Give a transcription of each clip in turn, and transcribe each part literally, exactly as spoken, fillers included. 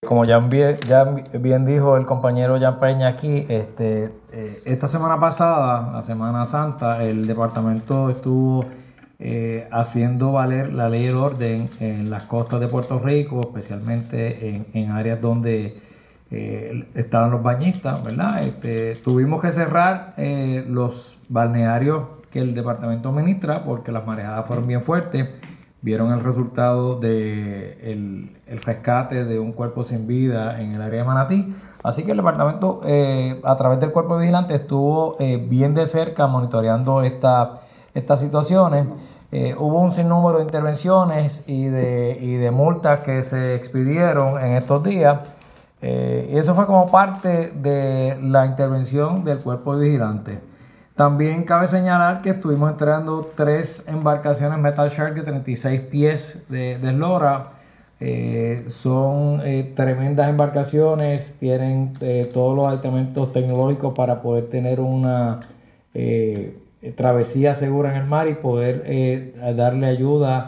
Como ya bien, ya bien dijo el compañero Jan Peña aquí, este, eh, esta semana pasada, la Semana Santa, el departamento estuvo eh, haciendo valer la ley del orden en las costas de Puerto Rico, especialmente en, en áreas donde eh, estaban los bañistas, ¿verdad? Este, tuvimos que cerrar eh, los balnearios que el departamento administra porque las marejadas fueron bien fuertes. Vieron el resultado del de el rescate de un cuerpo sin vida en el área de Manatí. Así que el departamento, eh, a través del cuerpo vigilante, estuvo eh, bien de cerca monitoreando esta, estas situaciones. Eh, hubo un sinnúmero de intervenciones y de, y de multas que se expidieron en estos días. Eh, y eso fue como parte de la intervención del cuerpo vigilante. También cabe señalar que estuvimos entregando tres embarcaciones Metal Shark de treinta y seis pies de, de eslora. Eh, son eh, tremendas embarcaciones, tienen eh, todos los aditamentos tecnológicos para poder tener una eh, travesía segura en el mar y poder eh, darle ayuda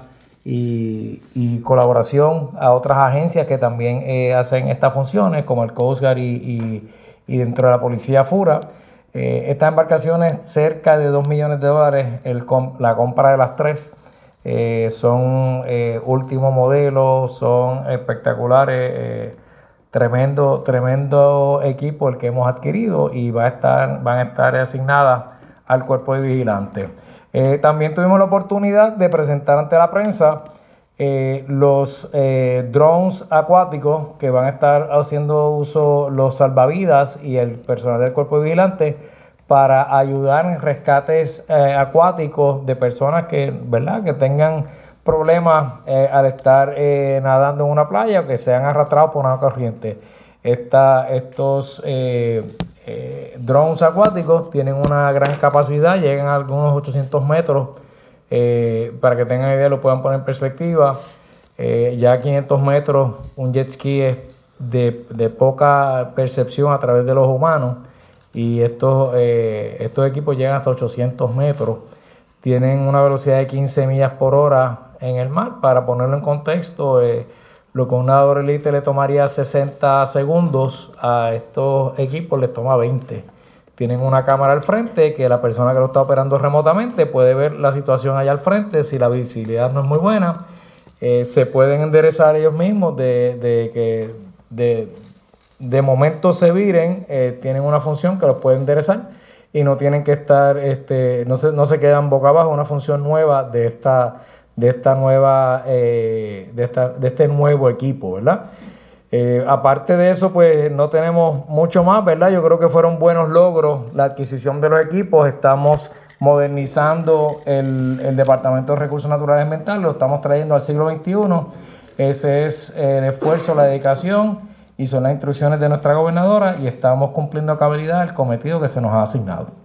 y, y colaboración a otras agencias que también eh, hacen estas funciones, como el Coast Guard y, y, y dentro de la Policía Fura. Eh, estas embarcaciones, cerca de dos millones de dólares, el, la compra de las tres, eh, son eh, último modelo, son espectaculares, eh, tremendo, tremendo equipo el que hemos adquirido y va a estar, van a estar asignadas al cuerpo de vigilantes. Eh, también tuvimos la oportunidad de presentar ante la prensa Eh, los eh, drones acuáticos que van a estar haciendo uso los salvavidas y el personal del cuerpo vigilante para ayudar en rescates eh, acuáticos de personas que, ¿verdad?, que tengan problemas eh, al estar eh, nadando en una playa o que sean arrastrados por una corriente. Esta, estos eh, eh, drones acuáticos tienen una gran capacidad, llegan a algunos ochocientos metros. Eh, para que tengan idea, lo puedan poner en perspectiva. Eh, ya a quinientos metros, un jet ski es de, de poca percepción a través de los humanos. Y estos, eh, estos equipos llegan hasta ochocientos metros. Tienen una velocidad de quince millas por hora en el mar. Para ponerlo en contexto, eh, lo que a un nadador elite le tomaría sesenta segundos, a estos equipos les toma veinte. Tienen una cámara al frente que la persona que lo está operando remotamente puede ver la situación allá al frente. Si la visibilidad no es muy buena, eh, se pueden enderezar ellos mismos de, de que de, de momento se viren. Eh, tienen una función que los puede enderezar y no tienen que estar, este, no se, no se quedan boca abajo. Una función nueva de esta, de esta nueva, eh, de esta, de este nuevo equipo, ¿verdad? Eh, aparte de eso, pues no tenemos mucho más, ¿verdad? Yo creo que fueron buenos logros la adquisición de los equipos. Estamos modernizando el, el Departamento de Recursos Naturales y Ambientales, lo estamos trayendo al siglo veintiuno. Ese es el esfuerzo, la dedicación y son las instrucciones de nuestra gobernadora y estamos cumpliendo a cabalidad el cometido que se nos ha asignado.